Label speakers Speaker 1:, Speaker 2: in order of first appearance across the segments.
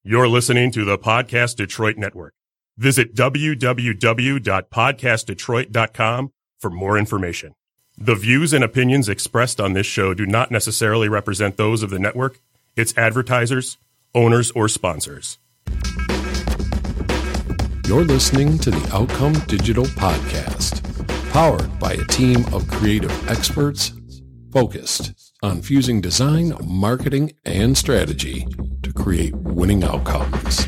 Speaker 1: You're listening to the Podcast Detroit Network. Visit www.podcastdetroit.com for more information. The views and opinions expressed on this show do not necessarily represent those of the network, its advertisers, owners, or sponsors.
Speaker 2: You're listening to the Outcome Digital Podcast, powered by a team of creative experts focused on fusing design, marketing, and strategy to create winning outcomes.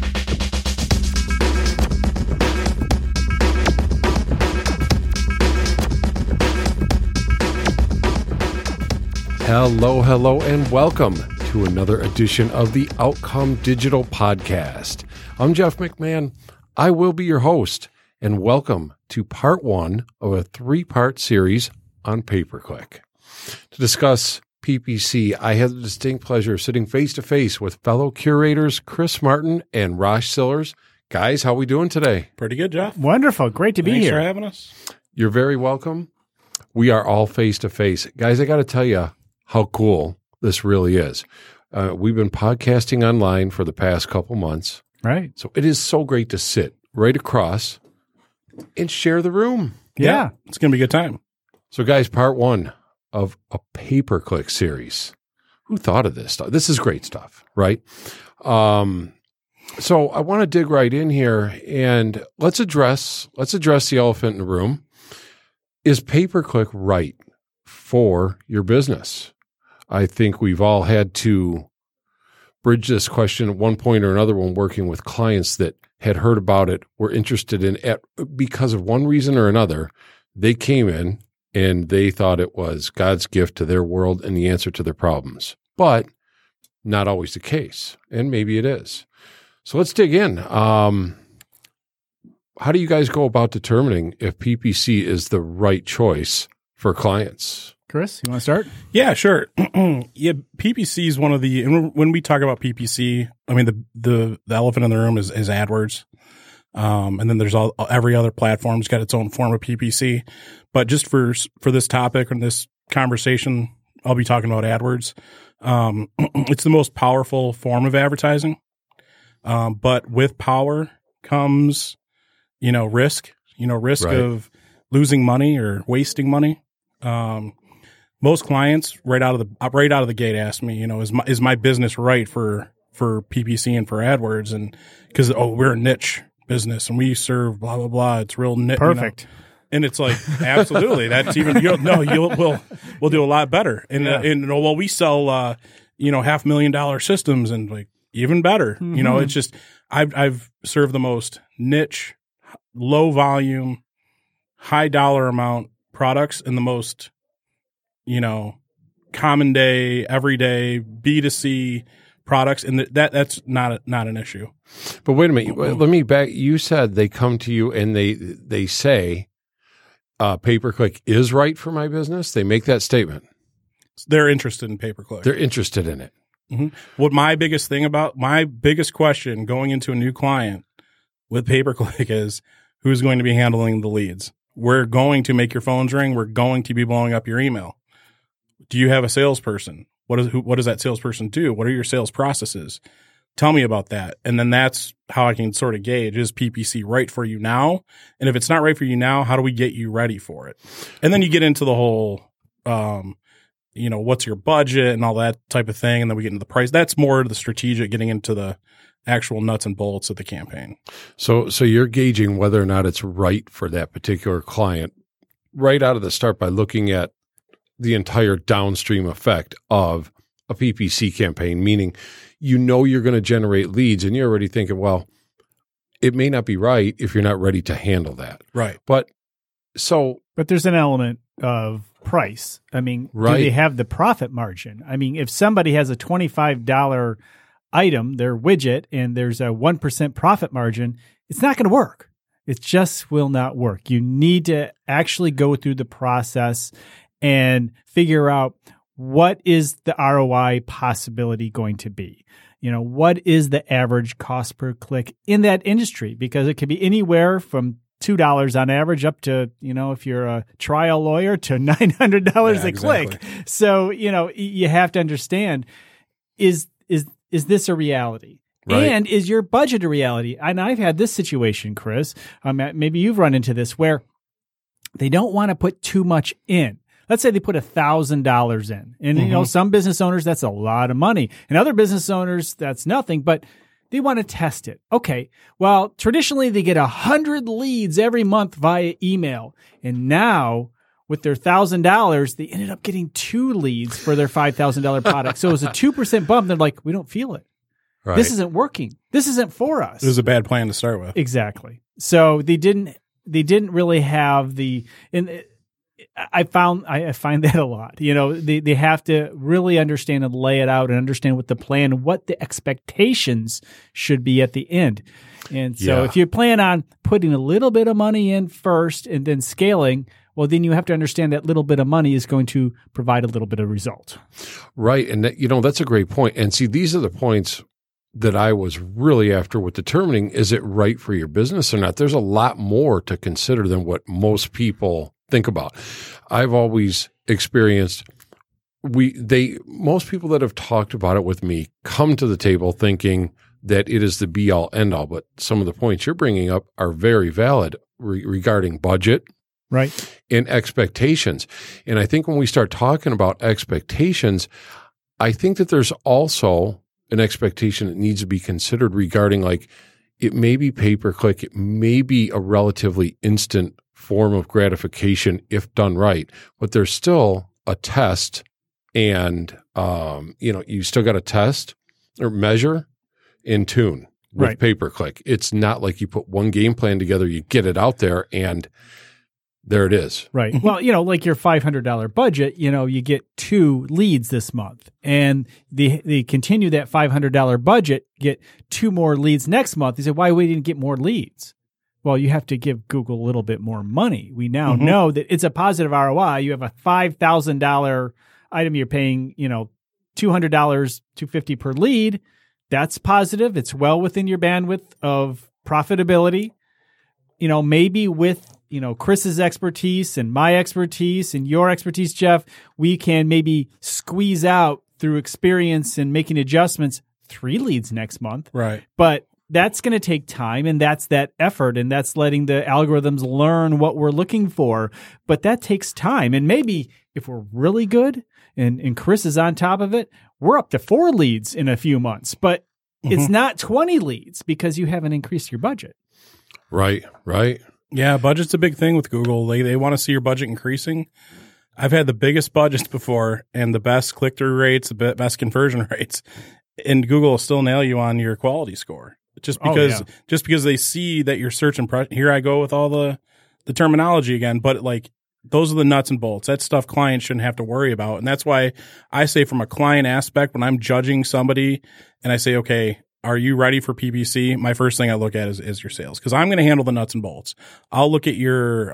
Speaker 2: Hello, and welcome to another edition of the Outcome Digital Podcast. I'm Jeff McMahon. I will be your host, and welcome to part one of a three-part series on pay-per-click. To discuss PPC, I had the distinct pleasure of sitting face-to-face with fellow curators Chris Martin and Rosh Sillers. Guys, how we doing today?
Speaker 3: Pretty good, Jeff.
Speaker 4: Wonderful. Great to be
Speaker 3: Thanks
Speaker 4: here.
Speaker 3: for having us.
Speaker 2: You're very welcome. We are all face-to-face. Guys, I got to tell you how cool this really is. We've been podcasting online for the past couple months.
Speaker 4: Right.
Speaker 2: So it is so great to sit right across and share the room.
Speaker 4: Yeah.
Speaker 3: It's going to be a good time.
Speaker 2: So, guys, part one of a pay-per-click series. Who thought of this stuff? This is great stuff, right? So I want to dig right in here and let's address the elephant in the room. Is pay-per-click right for your business? I think we've all had to bridge this question at one point or another when working with clients that had heard about it, were interested in it because of one reason or another. They came in and they thought it was God's gift to their world and the answer to their problems, but not always the case. And maybe it is. So let's dig in. How do you guys go about determining if PPC is the right choice for clients?
Speaker 4: Chris, you want to start?
Speaker 3: Yeah, sure. Yeah, PPC is one of the, and when we talk about PPC, I mean, the elephant in the room is AdWords. And then there's every other platform's got its own form of PPC. But just for this topic and this conversation, I'll be talking about AdWords. It's the most powerful form of advertising. But with power comes, risk, risk
Speaker 2: Right.
Speaker 3: of losing money or wasting money. Most clients right out of the gate ask me, is my business right for PPC and for AdWords? And because, we're a niche business and we serve blah, blah, blah. It's real niche.
Speaker 4: Perfect.
Speaker 3: And it's like, absolutely. That's even, we'll do a lot better. And, well, we sell, $500,000 systems and like even better,
Speaker 4: Mm-hmm.
Speaker 3: it's just, I've served the most niche, low volume, high dollar amount products and the most, common day, everyday B2C products. And that's not an issue.
Speaker 2: But wait a minute. Let me back. You said they come to you and they say, pay-per-click is right for my business. They make that statement.
Speaker 3: They're interested in pay-per-click.
Speaker 2: They're interested in it.
Speaker 3: Mm-hmm. What my biggest question going into a new client with pay-per-click is who's going to be handling the leads. We're going to make your phones ring. We're going to be blowing up your email. Do you have a salesperson? What does that salesperson do? What are your sales processes? Tell me about that. And then that's how I can sort of gauge, is PPC right for you now? And if it's not right for you now, how do we get you ready for it? And then you get into the whole, what's your budget and all that type of thing. And then we get into the price. That's more the strategic, getting into the actual nuts and bolts of the campaign.
Speaker 2: So you're gauging whether or not it's right for that particular client right out of the start by looking at the entire downstream effect of a PPC campaign, meaning you're going to generate leads and you're already thinking, well, it may not be right if you're not ready to handle that.
Speaker 3: Right.
Speaker 2: But
Speaker 4: there's an element of price. I mean,
Speaker 2: right.
Speaker 4: Do they have the profit margin? I mean, if somebody has a $25 item, their widget, and there's a 1% profit margin, it's not going to work. It just will not work. You need to actually go through the process and figure out what is the ROI possibility going to be. What is the average cost per click in that industry? Because it could be anywhere from $2 on average up to, if you're a trial lawyer, to $900 a click. So, you have to understand, is this a reality?
Speaker 2: Right.
Speaker 4: And is your budget a reality? And I've had this situation, Chris. Maybe you've run into this where they don't want to put too much in. Let's say they put $1,000 in. And, you know, some business owners, that's a lot of money. And other business owners, that's nothing. But they want to test it. Okay. Well, traditionally, they get 100 leads every month via email. And now, with their $1,000, they ended up getting 2 leads for their $5,000 product. So it was a 2% bump. They're like, we don't feel it.
Speaker 2: Right.
Speaker 4: This isn't working. This isn't for us.
Speaker 3: It was a bad plan to start with.
Speaker 4: Exactly. So they didn't really have the, and I find that a lot. You know, they have to really understand and lay it out and understand what the plan, what the expectations should be at the end. And so if you plan on putting a little bit of money in first and then scaling, well, then you have to understand that little bit of money is going to provide a little bit of result.
Speaker 2: Right. And that, you know, that's a great point. And see, these are the points that I was really after with determining, is it right for your business or not? There's a lot more to consider than what most people think about. I've always experienced most people that have talked about it with me come to the table thinking that it is the be all end all, but some of the points you're bringing up are very valid regarding budget,
Speaker 4: right,
Speaker 2: and expectations. And I think when we start talking about expectations, I think that there's also an expectation that needs to be considered regarding, like, it may be pay-per-click, it may be a relatively instant form of gratification if done right, but there's still a test, and you know, you still got to test or measure and tune with
Speaker 4: right.
Speaker 2: pay-per-click. It's not like you put one game plan together, you get it out there, and there it is.
Speaker 4: Right. Well, you know, like your $500 budget, you know, you get 2 leads this month, and they continue that $500 budget, get 2 more leads next month. They say, why we didn't get more leads? Well, you have to give Google a little bit more money. We now know that it's a positive ROI. You have a $5,000 item, you're paying, you know, $200, $250 per lead. That's positive. It's well within your bandwidth of profitability. You know, maybe with, you know, Chris's expertise and my expertise and your expertise, Jeff, we can maybe squeeze out through experience and making adjustments 3 leads next month.
Speaker 3: Right.
Speaker 4: But that's going to take time, and that's that effort, and that's letting the algorithms learn what we're looking for. But that takes time. And maybe if we're really good and Chris is on top of it, we're up to 4 leads in a few months. But it's not 20 leads because you haven't increased your budget.
Speaker 2: Right, right.
Speaker 3: Yeah, budget's a big thing with Google. They want to see your budget increasing. I've had the biggest budgets before and the best click-through rates, the best conversion rates, and Google will still nail you on your quality score. Just because they see that you're searching. Here I go with all the terminology again, but like those are the nuts and bolts. That stuff clients shouldn't have to worry about. And that's why I say from a client aspect, when I'm judging somebody and I say, okay, are you ready for PPC? My first thing I look at is your sales, because I'm going to handle the nuts and bolts. I'll look at your,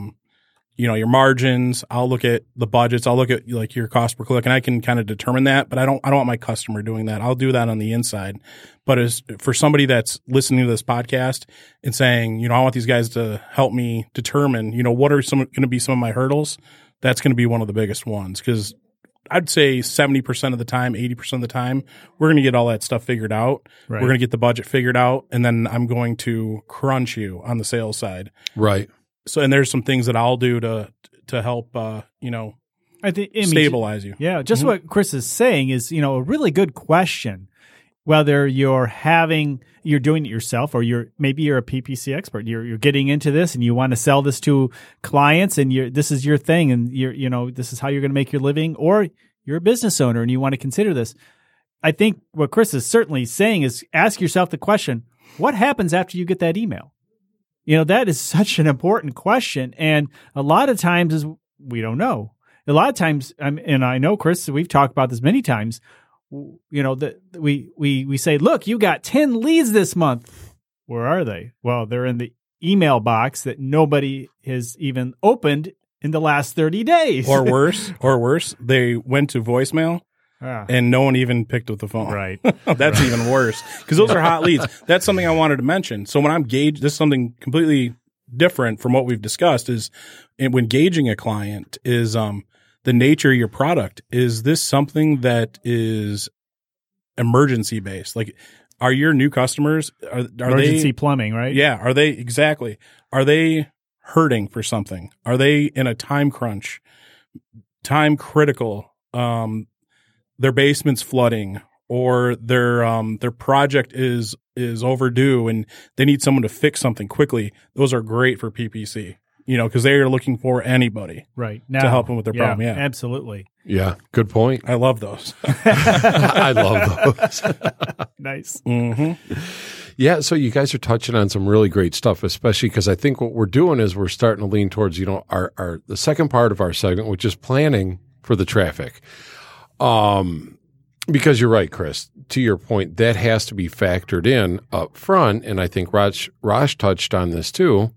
Speaker 3: your margins. I'll look at the budgets. I'll look at like your cost per click, and I can kind of determine that. But I don't want my customer doing that. I'll do that on the inside. But as for somebody that's listening to this podcast and saying, you know, I want these guys to help me determine, you know, what are going to be some of my hurdles, that's going to be one of the biggest ones, because I'd say 70% of the time, 80% of the time, we're going to get all that stuff figured out.
Speaker 4: Right.
Speaker 3: We're going to get the budget figured out, and then I'm going to crunch you on the sales side.
Speaker 2: Right.
Speaker 3: So, and there's some things that I'll do to help,
Speaker 4: I think
Speaker 3: stabilize you.
Speaker 4: Yeah. Just what Chris is saying is, you know, a really good question, whether you're doing it yourself or maybe you're a PPC expert, you're getting into this and you want to sell this to clients, and this is your thing, and this is how you're going to make your living, or you're a business owner and you want to consider this. I think what Chris is certainly saying is ask yourself the question, what happens after you get that email? You know, that is such an important question. And a lot of times we don't know. A lot of times, and I know, Chris, we've talked about this many times, you know, that we say, look, you got 10 leads this month. Where are they? Well, they're in the email box that nobody has even opened in the last 30 days.
Speaker 3: Or worse, they went to voicemail and no one even picked up the phone.
Speaker 4: Right.
Speaker 3: That's even worse, because those are hot leads. That's something I wanted to mention. So when I'm this is something completely different from what we've discussed, is when gauging a client is the nature of your product. Is this something that is emergency based? Like Are your new customers, are
Speaker 4: Emergency
Speaker 3: they,
Speaker 4: plumbing, right?
Speaker 3: yeah, are they hurting for something? Are they in a time crunch, time critical? Their basement's flooding, or their project is overdue and they need someone to fix something quickly. Those are great for PPC, because they are looking for anybody
Speaker 4: Right.
Speaker 3: to help them with their problem. Yeah.
Speaker 4: Absolutely.
Speaker 2: Yeah, good point.
Speaker 3: I love those.
Speaker 2: I love those.
Speaker 4: Nice.
Speaker 3: Mm-hmm.
Speaker 2: Yeah, so you guys are touching on some really great stuff, especially because I think what we're doing is we're starting to lean towards, our the second part of our segment, which is planning for the traffic. Because you're right, Chris, to your point, that has to be factored in up front. And I think Raj touched on this too.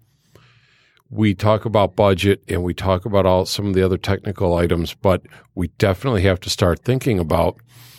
Speaker 2: We talk about budget and we talk about some of the other technical items, but we definitely have to start thinking about,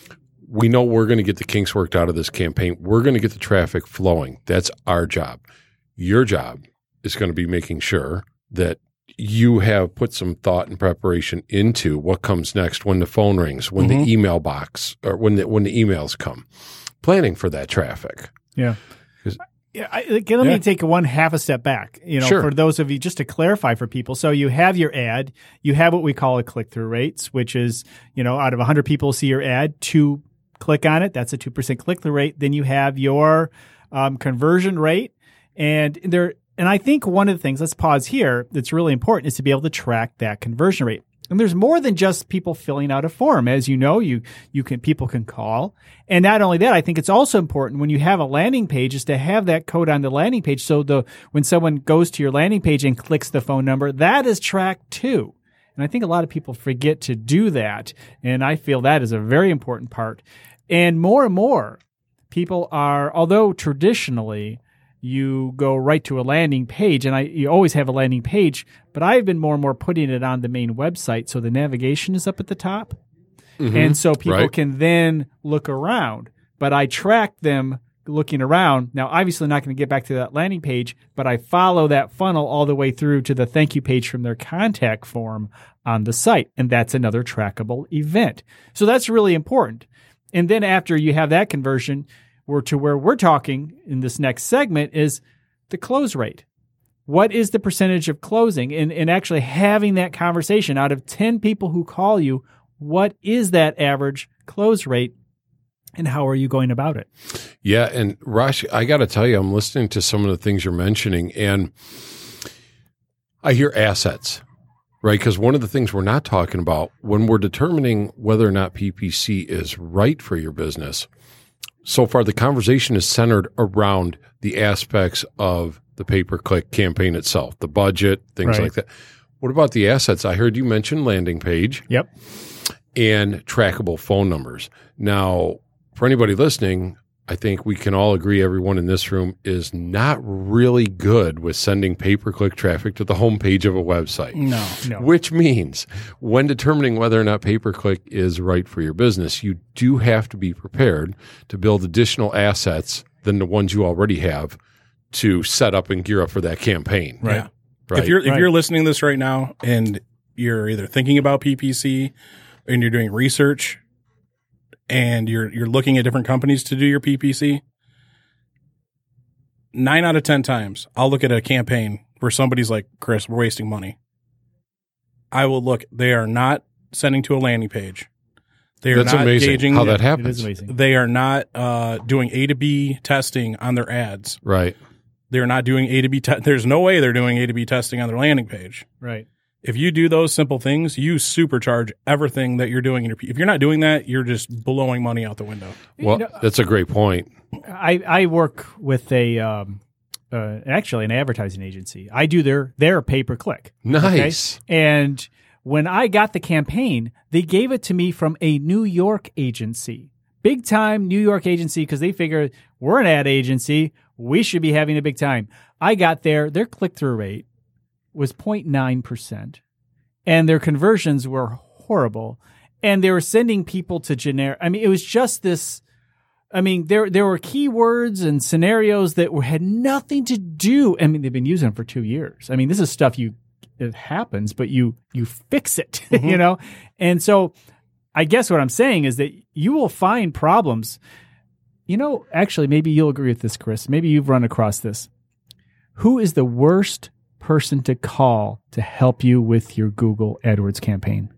Speaker 2: we know we're going to get the kinks worked out of this campaign. We're going to get the traffic flowing. That's our job. Your job is going to be making sure that you have put some thought and preparation into what comes next when the phone rings, when the email box, or when the emails come, planning for that traffic.
Speaker 4: Yeah. Yeah, let me take half a step back,
Speaker 2: Sure.
Speaker 4: For those of you, just to clarify for people. So you have your ad, you have what we call a click-through rates, which is, out of 100 people see your ad, 2 click on it. That's a 2% click-through rate. Then you have your conversion rate. And I think one of the things, let's pause here, that's really important is to be able to track that conversion rate. And there's more than just people filling out a form. As you know, people can call. And not only that, I think it's also important when you have a landing page is to have that code on the landing page. So when someone goes to your landing page and clicks the phone number, that is tracked too. And I think a lot of people forget to do that. And I feel that is a very important part. And more people are, although traditionally you go right to a landing page, and you always have a landing page, but I've been more and more putting it on the main website so the navigation is up at the top. Mm-hmm. And so people can then look around. But I track them looking around. Now, obviously not going to get back to that landing page, but I follow that funnel all the way through to the thank you page from their contact form on the site. And that's another trackable event. So that's really important. And then after you have that conversion, where we're talking in this next segment is the close rate. What is the percentage of closing? And actually having that conversation out of 10 people who call you, what is that average close rate and how are you going about it?
Speaker 2: Yeah. And Raj, I got to tell you, I'm listening to some of the things you're mentioning and I hear assets, right? Because one of the things we're not talking about when we're determining whether or not PPC is right for your business, so far, the conversation is centered around the aspects of the pay-per-click campaign itself, the budget, things like that. What about the assets? I heard you mention landing page.
Speaker 4: Yep.
Speaker 2: And trackable phone numbers. Now, for anybody listening, I think we can all agree everyone in this room is not really good with sending pay-per-click traffic to the homepage of a website.
Speaker 4: No.
Speaker 2: Which means when determining whether or not pay-per-click is right for your business, you do have to be prepared to build additional assets than the ones you already have to set up and gear up for that campaign.
Speaker 3: Right.
Speaker 2: Yeah. Right.
Speaker 3: If you're listening to this right now and you're either thinking about PPC and you're doing research and you're looking at different companies to do your PPC, 9 out of 10 times, I'll look at a campaign where somebody's like, Chris, we're wasting money. I will look. They are not sending to a landing page. They are
Speaker 2: That's
Speaker 3: not
Speaker 2: amazing
Speaker 3: gauging.
Speaker 2: how that
Speaker 4: It
Speaker 2: happens.
Speaker 4: is amazing.
Speaker 3: They are not doing A to B testing on their ads.
Speaker 2: Right.
Speaker 3: They're not doing A to B. There's no way they're doing A to B testing on their landing page.
Speaker 4: Right.
Speaker 3: If you do those simple things, you supercharge everything that you're doing. If you're not doing that, you're just blowing money out the window.
Speaker 2: Well, that's a great point.
Speaker 4: I work with actually an advertising agency. I do their pay-per-click.
Speaker 2: Nice.
Speaker 4: Okay? And when I got the campaign, they gave it to me from a New York agency. Big time New York agency because they figured we're an ad agency. We should be having a big time. I got their click-through rate was 0.9%, and their conversions were horrible. And they were sending people to generic. I mean, it was just this. I mean, there were keywords and scenarios that had nothing to do. I mean, they've been using them for 2 years. I mean, this is stuff it happens, but you fix it, you know? And so I guess what I'm saying is that you will find problems. actually, maybe you'll agree with this, Chris. Maybe you've run across this. Who is the worst person to call to help you with your Google AdWords campaign?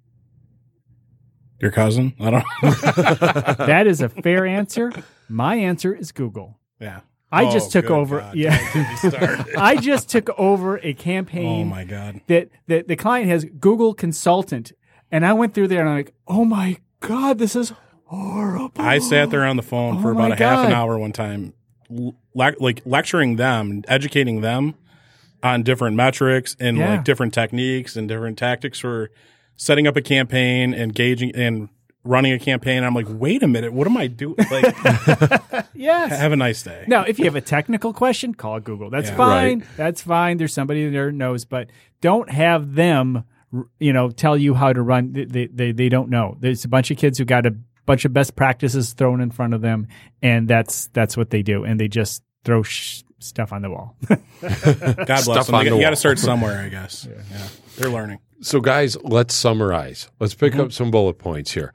Speaker 3: Your cousin? I don't know.
Speaker 4: That is a fair answer. My answer is Google.
Speaker 3: Yeah.
Speaker 4: I just took over.
Speaker 3: God.
Speaker 4: Yeah.
Speaker 3: Don't get me started.
Speaker 4: I just took over a campaign.
Speaker 3: Oh my God.
Speaker 4: That the client has Google Consultant, and I went through there and I'm like, oh my God, this is horrible.
Speaker 3: I sat there on the phone for about
Speaker 4: my
Speaker 3: a half an
Speaker 4: God.
Speaker 3: hour one time, like lecturing them, educating them on different metrics and
Speaker 4: Yeah.
Speaker 3: like different techniques and different tactics for setting up a campaign, engaging and running a campaign. I'm like, wait a minute, what am I doing? Like,
Speaker 4: Yes.
Speaker 3: have a nice day.
Speaker 4: Now, if you have a technical question, call Google. That's
Speaker 3: Yeah.
Speaker 4: fine.
Speaker 2: Right.
Speaker 4: That's fine. There's somebody there who knows, but don't have them, tell you how to run. They don't know. There's a bunch of kids who got a bunch of best practices thrown in front of them, and that's what they do. And they just throw stuff on the wall.
Speaker 3: God bless
Speaker 2: Stuff
Speaker 3: them.
Speaker 2: on the
Speaker 3: You got
Speaker 2: wall.
Speaker 3: to start somewhere, I guess. Yeah. They're learning.
Speaker 2: So, guys, let's summarize. Let's pick
Speaker 3: Mm-hmm.
Speaker 2: up some bullet points here.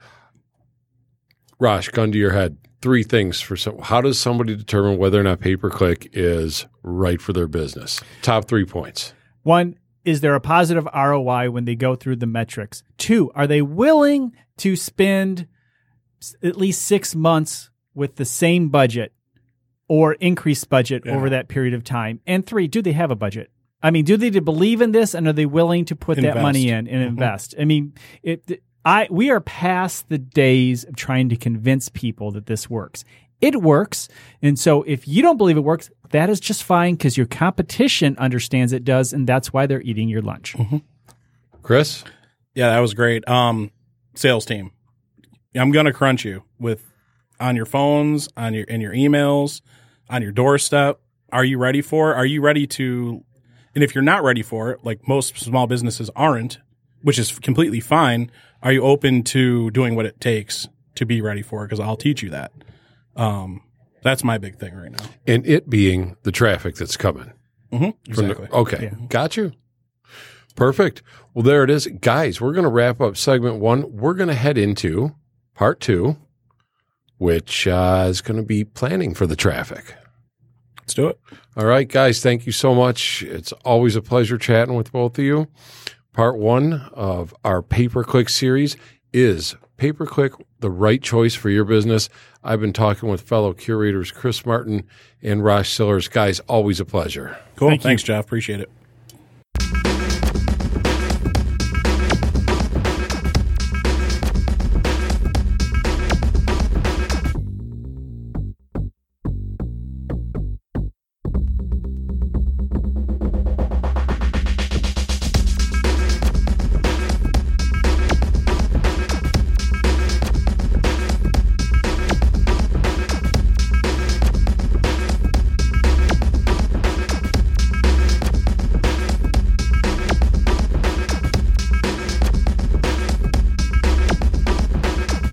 Speaker 2: Rosh, gun to your head. 3 things for how does somebody determine whether or not pay-per-click is right for their business? Top 3 points.
Speaker 4: 1, is there a positive ROI when they go through the metrics? 2, are they willing to spend at least 6 months with the same budget or increased budget over that period of time? And 3, do they have a budget? I mean, do they believe in this, and are they willing to put that
Speaker 3: Invest.
Speaker 4: money in and invest? I mean, we are past the days of trying to convince people that this works. It works. And so if you don't believe it works, that is just fine, because your competition understands it does, and that's why they're eating your lunch.
Speaker 2: Chris?
Speaker 3: Yeah, that was great. Sales team. I'm going to crunch you on your phones, in your emails, on your doorstep. Are you ready for it? Are you ready to, and if you're not ready for it, like most small businesses aren't, which is completely fine, are you open to doing what it takes to be ready for it? Because I'll teach you that. That's my big thing right now.
Speaker 2: And it being the traffic that's coming.
Speaker 3: Exactly.
Speaker 2: Okay. Got you. Perfect. Well, there it is. Guys, we're going to wrap up segment 1. We're going to head into part 2, which is going to be planning for the traffic.
Speaker 3: Let's do it.
Speaker 2: All right, guys, thank you so much. It's always a pleasure chatting with both of you. Part 1 of our pay-per-click series is pay-per-click the right choice for your business. I've been talking with fellow curators Chris Martin and Rosh Sillers. Guys, always a pleasure.
Speaker 3: Cool. Thanks, Jeff. Appreciate it.